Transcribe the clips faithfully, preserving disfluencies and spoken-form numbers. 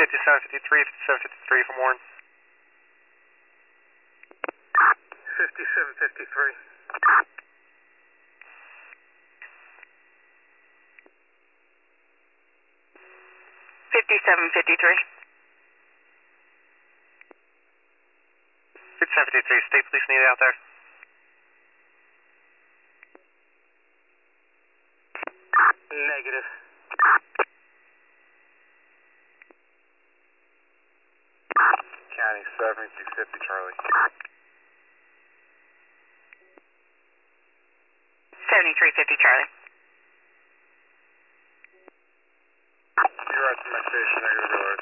fifty-seven fifty-three, fifty-seven fifty-three from Warren. fifty-seven fifty-three. fifty-seven fifty-three. fifty-seven fifty-three, state police needed out there. Negative. County seventy-two fifty, Charlie. seventy-three fifty, Charlie. You're right to my station, negative alert.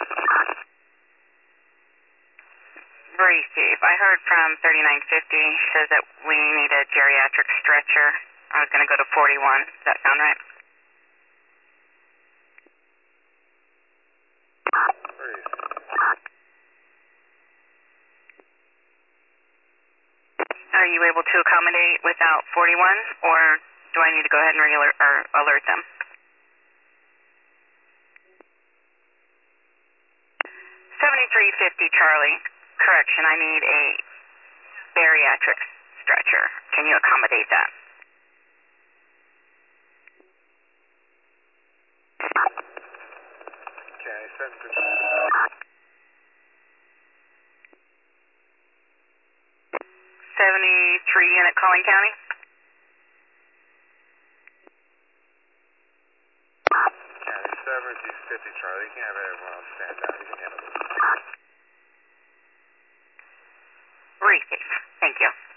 Receive. I heard from thirty-nine fifty, says that we need a geriatric stretcher. I was going to go to forty-one. Does that sound right? Are you able to accommodate without forty-one, or do I need to go ahead and re-alert or alert them? seventy-three fifty, Charlie. Correction, I need a bariatric stretcher. Can you accommodate that? County seventy-two. seventy-three unit calling county. County seventy-two fifty, Charlie. You can have everyone else stand down. You can handle this. Receive. Thank you.